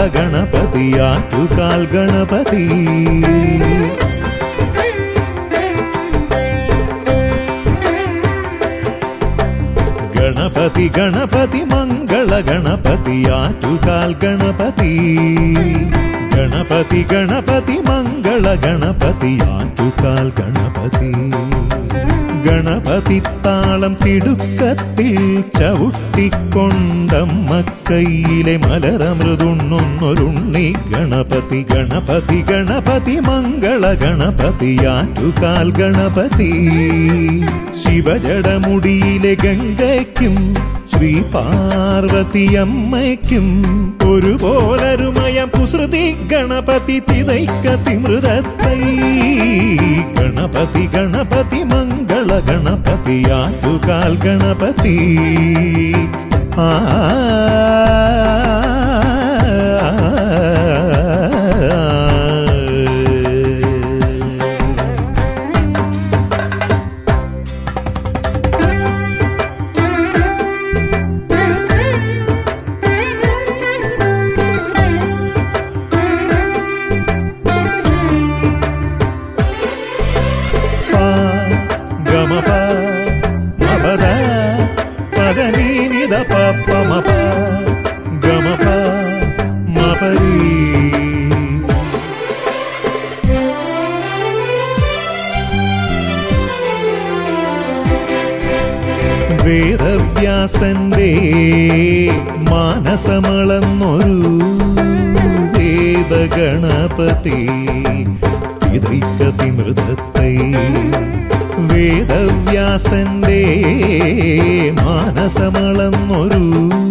ഗണപതി ആറ്റുകാൽ ഗണപതി ഗണപതി ഗണപതി മംഗള ഗണപതി ആറ്റുകാൽ ഗണപതി ഗണപതി ഗണപതി മംഗള ഗണപതി ആറ്റുകാൽ ഗണപതി ഗണപതി താളം തിടുക്കത്തിൽ ചവിട്ടിക്കൊണ്ടമ്മക്കൈയിലെ മലരമൃതുണ്ണൊന്നൊരുണ്ണി ഗണപതി ഗണപതി ഗണപതി മംഗള ഗണപതി ആറ്റുകാൽ ഗണപതി ശിവജടമുടിയിലെ ഗംഗയ്ക്കും ശ്രീ പാർവതിയമ്മയ്ക്കും ഒരുപോലരുമയം കുസൃതി ഗണപതി തിതൈക്കതിമൃതത്തൈ ഗണപതി ഗണപതി മംഗള ഗണപതി ആറ്റുകാൽ ഗണപതി വേദവ്യാസന്റെ മാനസമളന്നൊരു വേദഗണപതി തിതൈക്കതിമൃതത്തൈ വേദവ്യാസന്റെ മാനസമളന്നൊരു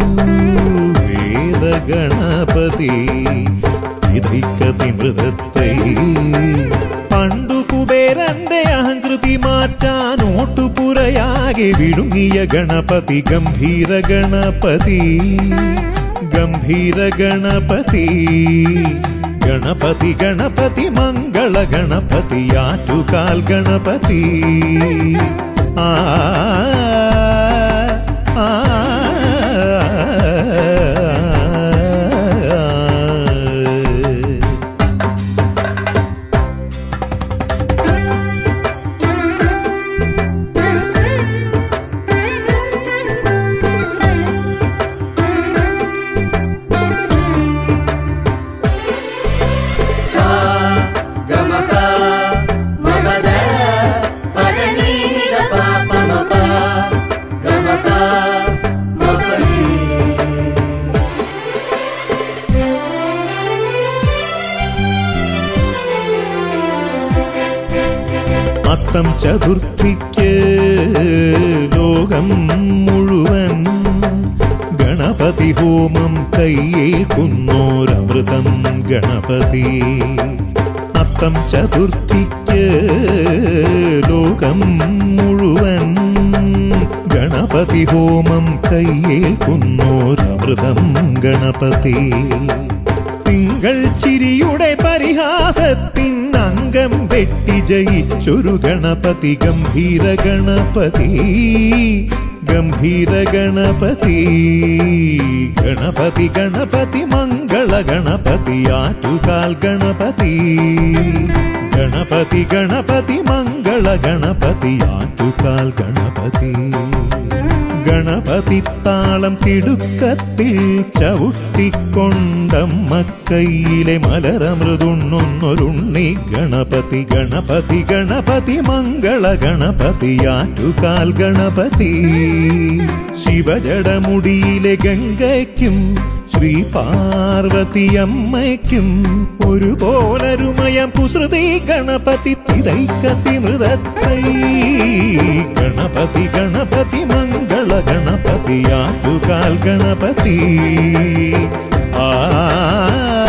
വേദഗണപതി തിതൈക്കതിമൃതത്തൈ പണ്ടു കുബേരന്റെ അഹങ്കൃതി മാറ്റാനോട്ടുപുരയാകെ വിഴുങ്ങിയ ഗണപതി ഗംഭീര ഗണപതി ഗംഭീര ഗണപതി ഗണപതി ഗണപതി മംഗള ഗണപതി ആറ്റുകാൽ ഗണപതി അത്തം ചതുർത്ഥിക്ക് ലോകം മുഴുവൻ ഗണപതി ഹോമം കയ്യേൽക്കുന്നോരമൃതം ഗണപതി അത്തം ചതുർത്ഥിക്ക് ലോകം മുഴുവൻ ഗണപതി ഹോമം കയ്യേൽക്കുന്നോരമൃതം ഗണപതി തിങ്കൾ ചിരിയുടെ പരിഹാസത്തിൻ അംഗം വെട്ടി ജയിച്ചൊരു ഗണപതി ഗംഭീര ഗണപതി ഗംഭീര ഗണപതി ഗണപതി ഗണപതി മംഗള ഗണപതി ആറ്റുകാൽ ഗണപതി ഗണപതി ഗണപതി മംഗള ഗണപതി ആറ്റുകാൽ ഗണപതി ഗണപതി താളം തിടുക്കത്തിൽ ചവിട്ടിക്കൊണ്ടമ്മക്കൈയിലെ മലരമൃതുണ്ണൊന്നൊരുണ്ണി ഗണപതി ഗണപതി ഗണപതി മംഗള ഗണപതി ആറ്റുകാൽ ഗണപതി ശിവജടമുടിയിലെ ഗംഗയ്ക്കും ശ്രീ പാർവതിയമ്മയ്ക്കും ഒരുപോലരുമയം കുസൃതി ഗണപതി തിതൈക്കതിമൃതത്തൈ ഗണപതി ഗണപതി മംഗള ഗണപതി ആറ്റുകാൽ ഗണപതി